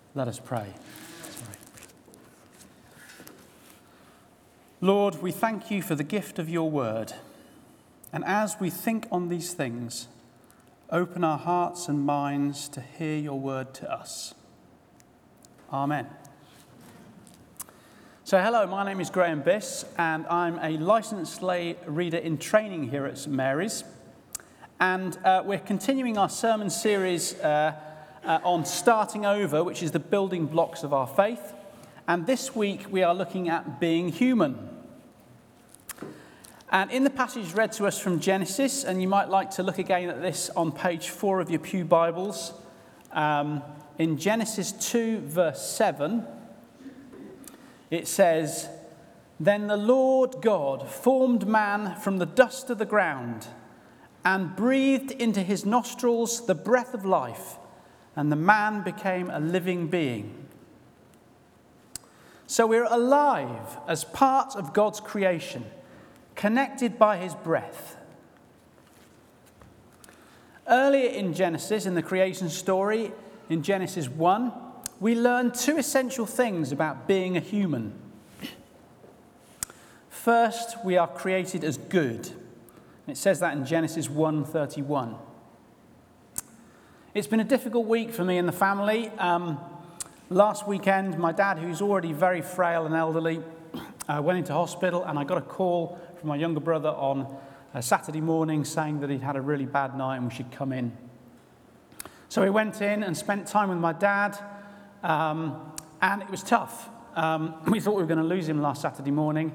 Let us pray. Lord, we thank you for the gift of your word. And as we think on these things, open our hearts and minds to hear your word to us. Amen. So hello, my name is Graham Biss, and I'm a licensed lay reader in training here at St Mary's. And we're continuing our sermon series on starting over, which is the building blocks of our faith. And this week we are looking at being human. And in the passage read to us from Genesis, and you might like to look again at this on page 4 of your pew Bibles, in Genesis 2 verse 7, it says, "Then the Lord God formed man from the dust of the ground and breathed into his nostrils the breath of life, and the man became a living being." So we're alive as part of God's creation, connected by his breath. Earlier in Genesis, in the creation story, in Genesis 1, we learn two essential things about being a human. First, we are created as good. It says that in Genesis 1:31. It's been a difficult week for me and the family. Last weekend, my dad, who's already very frail and elderly, went into hospital, and I got a call from my younger brother on a Saturday morning saying that he'd had a really bad night and we should come in. So we went in and spent time with my dad, and it was tough. We thought we were going to lose him last Saturday morning.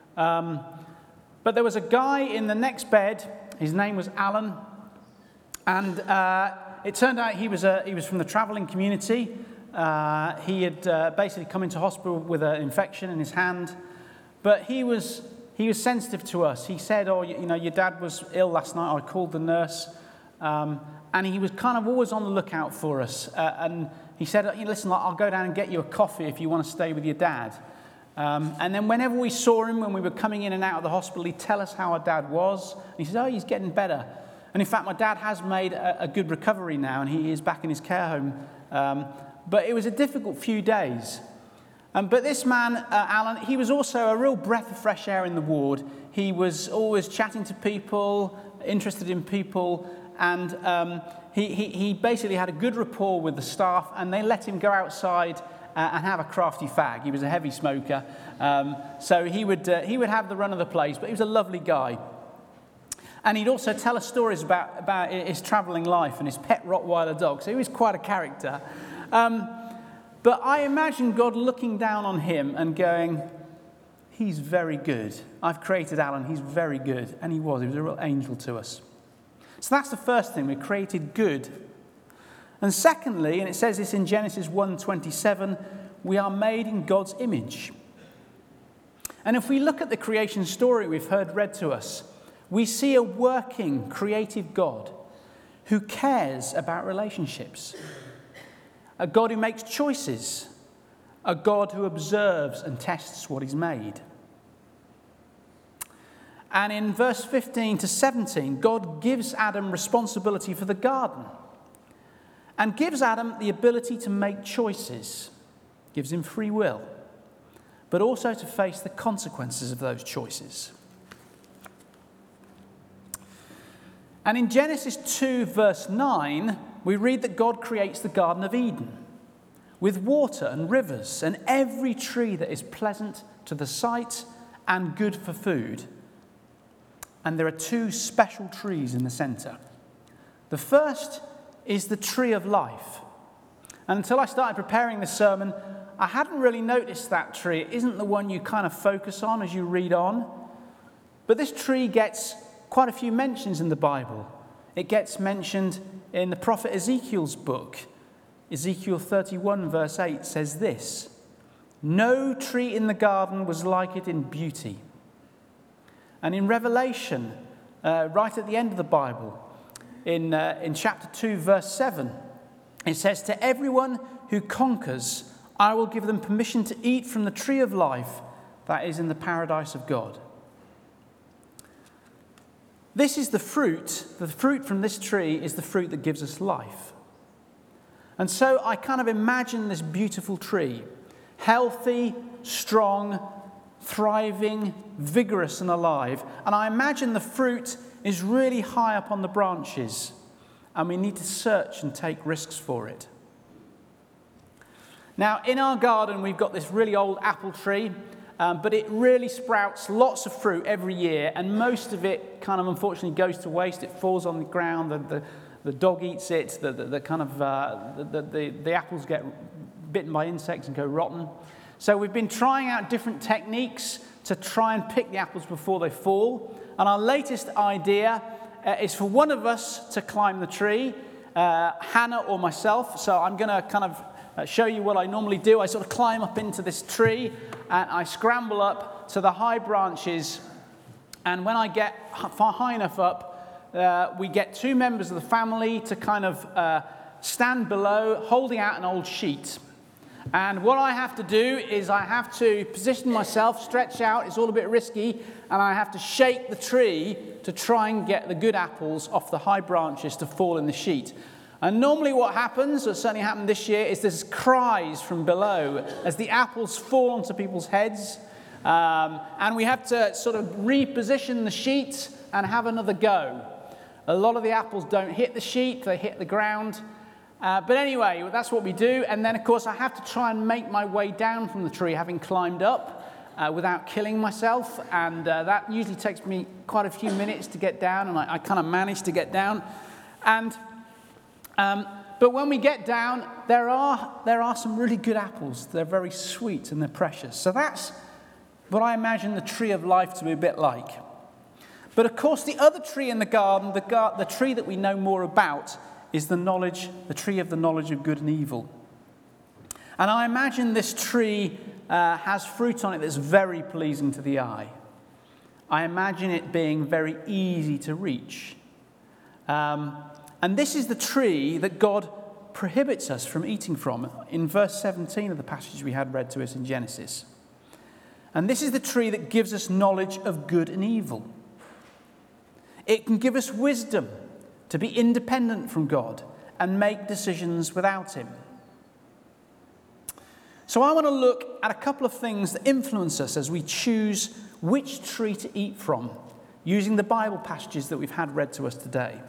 But there was a guy in the next bed. His name was Alan, and it turned out he was from the travelling community. He had basically come into hospital with an infection in his hand, but he was sensitive to us. He said, "Oh, your dad was ill last night. I called the nurse," and he was kind of always on the lookout for us. And he said, "Listen, I'll go down and get you a coffee if you want to stay with your dad." And then whenever we saw him, when we were coming in and out of the hospital, he'd tell us how our dad was. And he said, "Oh, he's getting better." And in fact, my dad has made a good recovery now, and he is back in his care home. But it was a difficult few days. But this man, Alan, he was also a real breath of fresh air in the ward. He was always chatting to people, interested in people, and he basically had a good rapport with the staff, and they let him go outside and have a crafty fag. He was a heavy smoker, so he would have the run of the place, but he was a lovely guy. And he'd also tell us stories about his travelling life and his pet Rottweiler dog, so he was quite a character. But I imagine God looking down on him and going, "He's very good. I've created Alan, he's very good." And he was a real angel to us. So that's the first thing, we're created good. And secondly, and it says this in Genesis 1:27, we are made in God's image. And if we look at the creation story we've heard read to us, we see a working, creative God who cares about relationships. A God who makes choices. A God who observes and tests what he's made. And in verse 15 to 17, God gives Adam responsibility for the garden and gives Adam the ability to make choices, gives him free will, but also to face the consequences of those choices. And in Genesis 2, verse 9, we read that God creates the Garden of Eden with water and rivers and every tree that is pleasant to the sight and good for food. And there are two special trees in the center. The first is the tree of life. And until I started preparing this sermon, I hadn't really noticed that tree. It isn't the one you kind of focus on as you read on. But this tree gets quite a few mentions in the Bible. It gets mentioned in the prophet Ezekiel's book. Ezekiel 31 verse 8 says this, "No tree in the garden was like it in beauty." And in Revelation, right at the end of the Bible, in chapter 2 verse 7, it says, "To everyone who conquers, I will give them permission to eat from the tree of life that is in the paradise of God." This is the fruit from this tree is the fruit that gives us life. And so I kind of imagine this beautiful tree, healthy, strong, thriving, vigorous and alive. And I imagine the fruit is really high up on the branches, and we need to search and take risks for it. Now, in our garden, we've got this really old apple tree, but it really sprouts lots of fruit every year, and most of it kind of unfortunately goes to waste. It falls on the ground, the dog eats it, the apples get bitten by insects and go rotten. So we've been trying out different techniques to try and pick the apples before they fall. And our latest idea is for one of us to climb the tree, Hannah or myself. So I'm going to kind of show you what I normally do. I sort of climb up into this tree and I scramble up to the high branches. And when I get far high enough up, we get two members of the family to kind of stand below, holding out an old sheet. And what I have to do is I have to position myself, stretch out. It's all a bit risky. And I have to shake the tree to try and get the good apples off the high branches to fall in the sheet. And normally what happens, or certainly happened this year, is there's cries from below as the apples fall onto people's heads. And we have to sort of reposition the sheet and have another go. A lot of the apples don't hit the sheet, they hit the ground. But anyway, that's what we do. And then, of course, I have to try and make my way down from the tree, having climbed up without killing myself. And that usually takes me quite a few minutes to get down, and I kind of manage to get down. And but when we get down, there are some really good apples. They're very sweet and they're precious. So that's what I imagine the tree of life to be a bit like. But of course, the other tree in the garden, the tree that we know more about, is the tree of the knowledge of good and evil. And I imagine this tree has fruit on it that's very pleasing to the eye. I imagine it being very easy to reach. And this is the tree that God prohibits us from eating from in verse 17 of the passage we had read to us in Genesis. And this is the tree that gives us knowledge of good and evil. It can give us wisdom to be independent from God and make decisions without him. So I want to look at a couple of things that influence us as we choose which tree to eat from, using the Bible passages that we've had read to us today.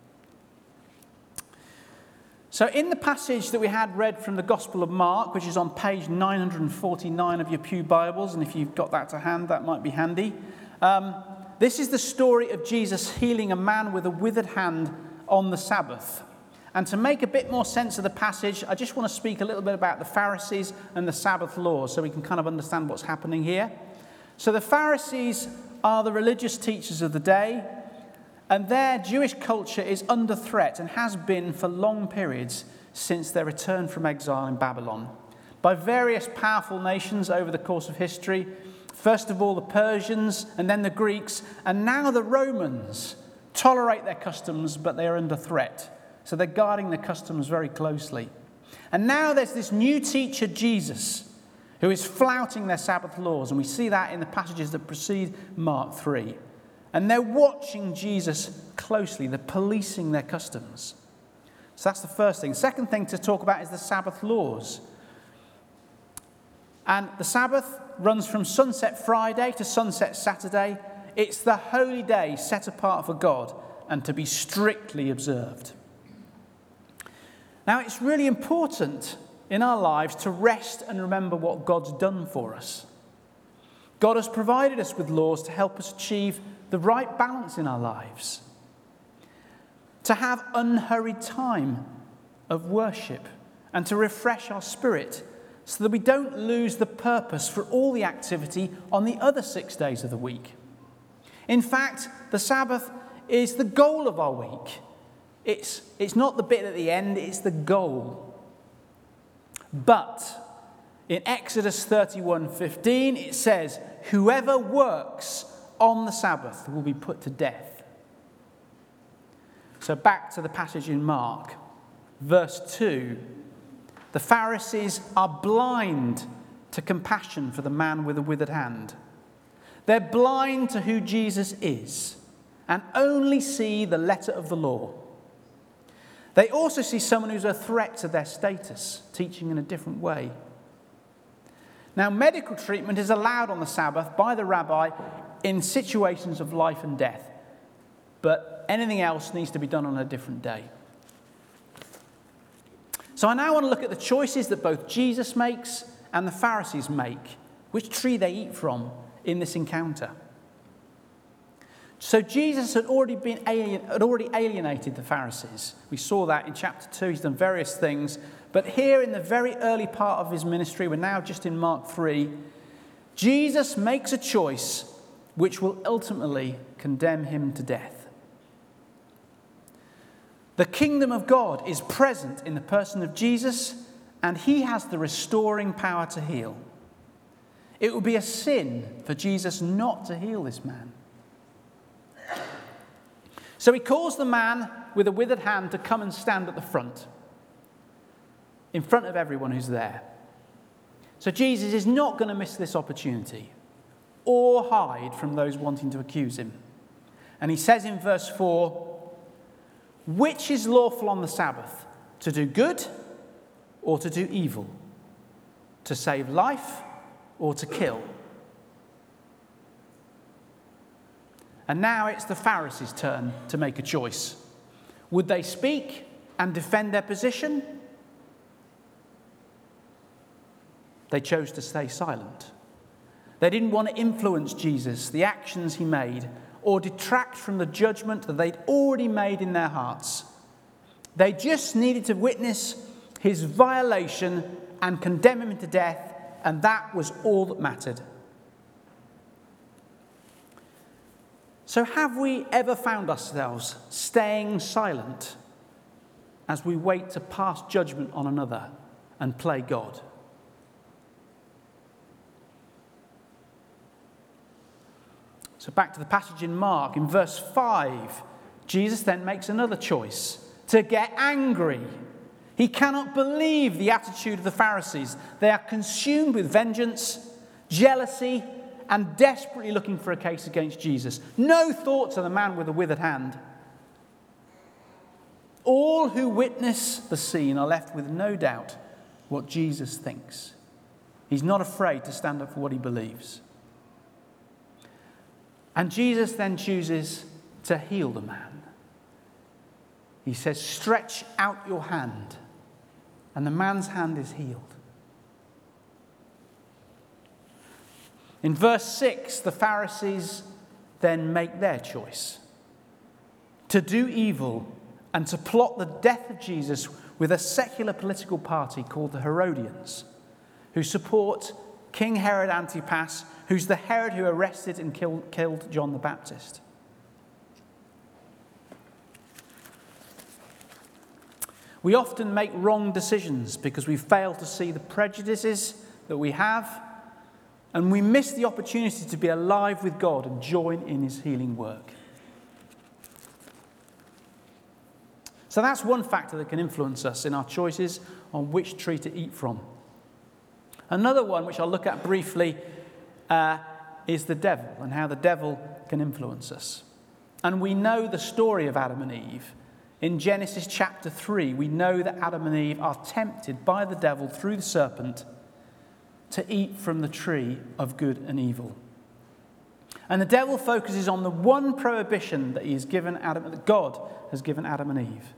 So in the passage that we had read from the Gospel of Mark, which is on page 949 of your pew Bibles, and if you've got that to hand, that might be handy. This is the story of Jesus healing a man with a withered hand on the Sabbath. And to make a bit more sense of the passage, I just want to speak a little bit about the Pharisees and the Sabbath laws so we can kind of understand what's happening here. So the Pharisees are the religious teachers of the day, and their Jewish culture is under threat and has been for long periods since their return from exile in Babylon by various powerful nations over the course of history. First of all, the Persians, and then the Greeks, and now the Romans tolerate their customs, but they are under threat. So they're guarding their customs very closely. And now there's this new teacher, Jesus, who is flouting their Sabbath laws, and we see that in the passages that precede Mark 3. And they're watching Jesus closely. They're policing their customs. So that's the first thing. Second thing to talk about is the Sabbath laws. And the Sabbath runs from sunset Friday to sunset Saturday. It's the holy day set apart for God and to be strictly observed. Now, it's really important in our lives to rest and remember what God's done for us. God has provided us with laws to help us achieve the right balance in our lives, to have unhurried time of worship and to refresh our spirit, so that we don't lose the purpose for all the activity on the other 6 days of the week. In fact, the Sabbath is the goal of our week. It's not the bit at the end, it's the goal. But in Exodus 31:15, it says, "Whoever works on the Sabbath will be put to death." So back to the passage in Mark, verse 2. The Pharisees are blind to compassion for the man with a withered hand. They're blind to who Jesus is and only see the letter of the law. They also see someone who's a threat to their status, teaching in a different way. Now, medical treatment is allowed on the Sabbath by the rabbi in situations of life and death, but anything else needs to be done on a different day. So I now want to look at the choices that both Jesus makes and the Pharisees make, which tree they eat from in this encounter. So Jesus had already alienated the Pharisees. We saw that in chapter 2. He's done various things. But here in the very early part of his ministry, we're now just in Mark 3, Jesus makes a choice which will ultimately condemn him to death. The kingdom of God is present in the person of Jesus, and he has the restoring power to heal. It would be a sin for Jesus not to heal this man. So he calls the man with a withered hand to come and stand at the front, in front of everyone who's there. So Jesus is not going to miss this opportunity or hide from those wanting to accuse him. And he says in verse 4, "Which is lawful on the Sabbath, to do good or to do evil, to save life or to kill?" And now it's the Pharisees' turn to make a choice. Would they speak and defend their position? They chose to stay silent. They didn't want to influence Jesus, the actions he made, or detract from the judgment that they'd already made in their hearts. They just needed to witness his violation and condemn him to death, and that was all that mattered. So have we ever found ourselves staying silent as we wait to pass judgment on another and play God? So back to the passage in Mark, in verse 5, Jesus then makes another choice, to get angry. He cannot believe the attitude of the Pharisees. They are consumed with vengeance, jealousy, and desperately looking for a case against Jesus. No thoughts of the man with a withered hand. All who witness the scene are left with no doubt what Jesus thinks. He's not afraid to stand up for what he believes. And Jesus then chooses to heal the man. He says, "Stretch out your hand." And the man's hand is healed. In verse 6, the Pharisees then make their choice to do evil and to plot the death of Jesus with a secular political party called the Herodians, who support King Herod Antipas, who's the Herod who arrested and killed John the Baptist. We often make wrong decisions because we fail to see the prejudices that we have, and we miss the opportunity to be alive with God and join in his healing work. So that's one factor that can influence us in our choices on which tree to eat from. Another one, which I'll look at briefly, is the devil and how the devil can influence us. And we know the story of Adam and Eve. In Genesis chapter 3, we know that Adam and Eve are tempted by the devil through the serpent to eat from the tree of good and evil. And the devil focuses on the one prohibition that God has given Adam and Eve,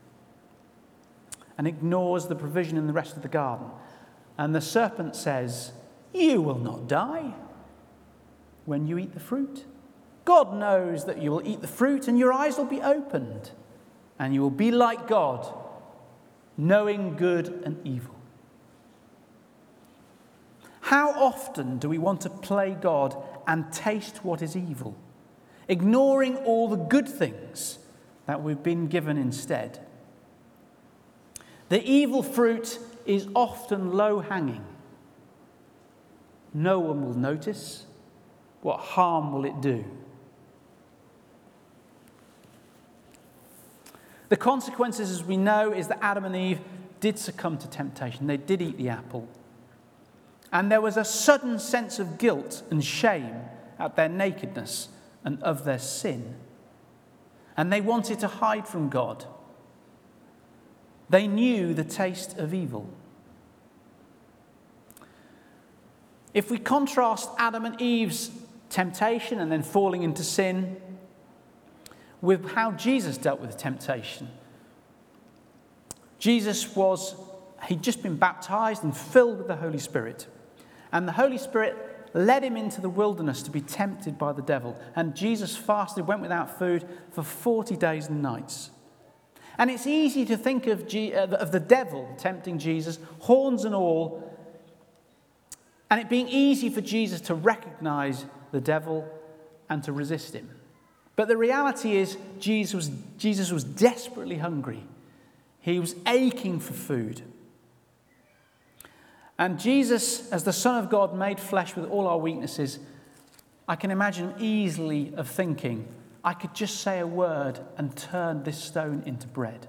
and ignores the provision in the rest of the garden. And the serpent says, "You will not die when you eat the fruit. God knows that you will eat the fruit and your eyes will be opened, and you will be like God, knowing good and evil." How often do we want to play God and taste what is evil, ignoring all the good things that we've been given instead? The evil fruit is often low-hanging. No one will notice. What harm will it do? The consequences, as we know, is that Adam and Eve did succumb to temptation. They did eat the apple. And there was a sudden sense of guilt and shame at their nakedness and of their sin. And they wanted to hide from God. They knew the taste of evil. If we contrast Adam and Eve's temptation and then falling into sin with how Jesus dealt with temptation. He'd just been baptized and filled with the Holy Spirit. And the Holy Spirit led him into the wilderness to be tempted by the devil. And Jesus fasted, went without food for 40 days and nights. And it's easy to think of the devil tempting Jesus, horns and all, and it being easy for Jesus to recognize the devil and to resist him. But the reality is Jesus was desperately hungry. He was aching for food. And Jesus, as the Son of God, made flesh with all our weaknesses, I can imagine him easily of thinking, I could just say a word and turn this stone into bread.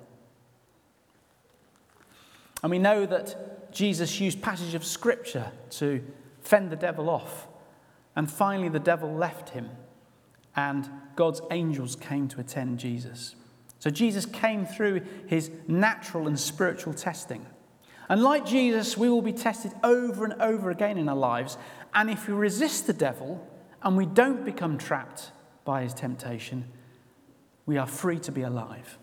And we know that Jesus used passages of Scripture to fend the devil off. And finally the devil left him, and God's angels came to attend Jesus. So Jesus came through his natural and spiritual testing. And like Jesus, we will be tested over and over again in our lives. And if we resist the devil and we don't become trapped by his temptation, we are free to be alive.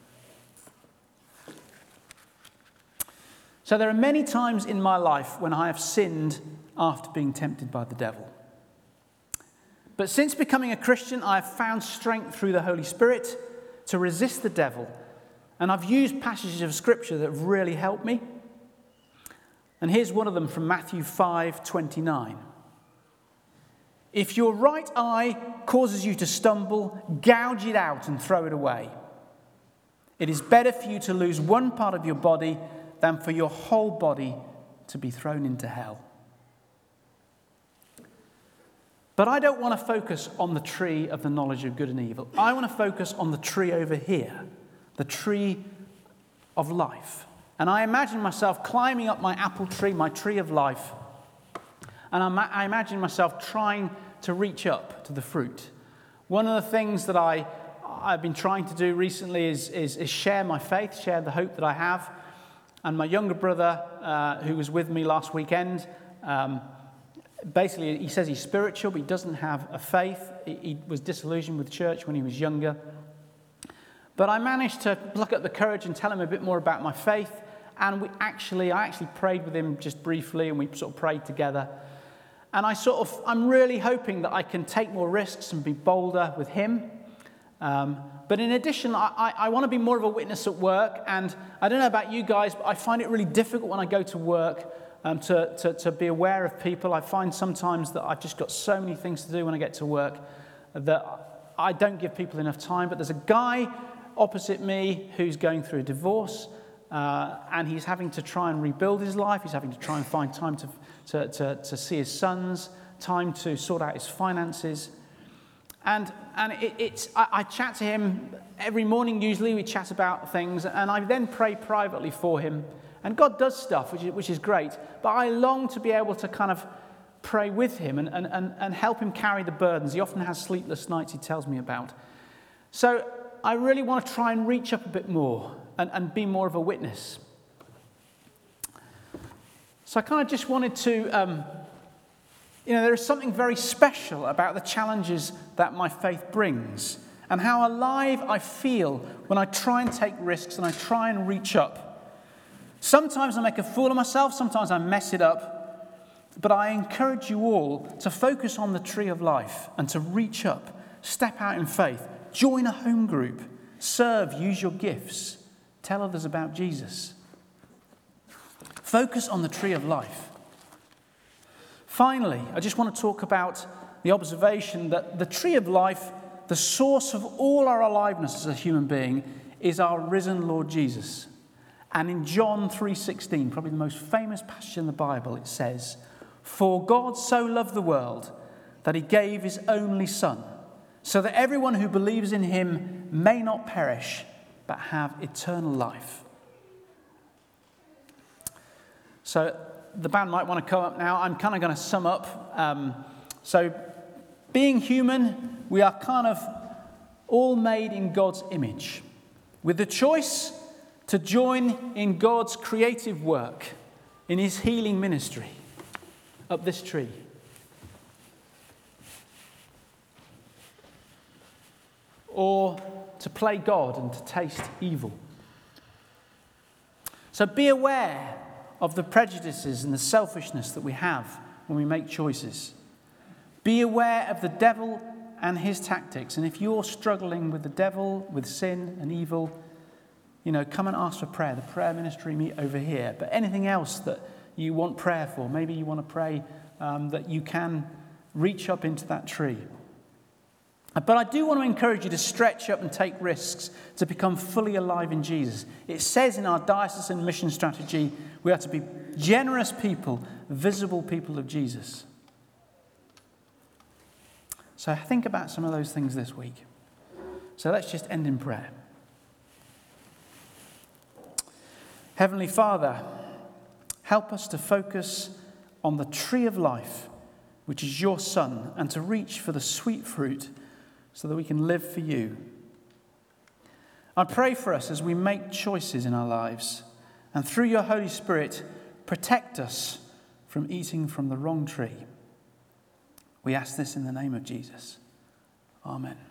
So there are many times in my life when I have sinned after being tempted by the devil. But since becoming a Christian, I have found strength through the Holy Spirit to resist the devil. And I've used passages of Scripture that have really helped me. And here's one of them from Matthew 5:29. If your right eye causes you to stumble, gouge it out and throw it away. It is better for you to lose one part of your body than for your whole body to be thrown into hell. But I don't want to focus on the tree of the knowledge of good and evil. I want to focus on the tree over here, the tree of life. And I imagine myself climbing up my apple tree, my tree of life, and I imagine myself trying to reach up to the fruit. One of the things that I've been trying to do recently is share my faith, share the hope that I have. And my younger brother, who was with me last weekend, basically he says he's spiritual, but he doesn't have a faith. He was disillusioned with church when he was younger. But I managed to pluck up the courage and tell him a bit more about my faith. And I actually prayed with him just briefly, and we sort of prayed together. And I'm really hoping that I can take more risks and be bolder with him. But in addition, I want to be more of a witness at work. And I don't know about you guys, but I find it really difficult when I go to work to be aware of people. I find sometimes that I've just got so many things to do when I get to work that I don't give people enough time. But there's a guy opposite me who's going through a divorce. And he's having to try and rebuild his life. He's having to try and find time to see his sons, time to sort out his finances. And I chat to him every morning. Usually we chat about things, and I then pray privately for him. And God does stuff, which is great. But I long to be able to kind of pray with him and help him carry the burdens. He often has sleepless nights he tells me about. So I really want to try and reach up a bit more and be more of a witness. So I kind of just wanted to, there is something very special about the challenges that my faith brings and how alive I feel when I try and take risks and I try and reach up. Sometimes I make a fool of myself, sometimes I mess it up, but I encourage you all to focus on the tree of life and to reach up, step out in faith, join a home group, serve, use your gifts. Tell others about Jesus. Focus on the tree of life. Finally, I just want to talk about the observation that the tree of life, the source of all our aliveness as a human being, is our risen Lord Jesus. And in John 3:16, probably the most famous passage in the Bible, it says, "For God so loved the world that he gave his only Son, so that everyone who believes in him may not perish, but have eternal life." So the band might want to come up now. I'm kind of going to sum up. So being human, we are kind of all made in God's image, with the choice to join in God's creative work in his healing ministry up this tree? Or to play God and to taste evil? So be aware of the prejudices and the selfishness that we have when we make choices. Be aware of the devil and his tactics. And if you're struggling with the devil, with sin and evil, come and ask for prayer. The prayer ministry meet over here. But anything else that you want prayer for, maybe you want to pray that you can reach up into that tree. But I do want to encourage you to stretch up and take risks to become fully alive in Jesus. It says in our diocesan mission strategy, we are to be generous people, visible people of Jesus. So think about some of those things this week. So let's just end in prayer. Heavenly Father, help us to focus on the tree of life, which is your Son, and to reach for the sweet fruit so that we can live for you. I pray for us as we make choices in our lives, and through your Holy Spirit, protect us from eating from the wrong tree. We ask this in the name of Jesus. Amen.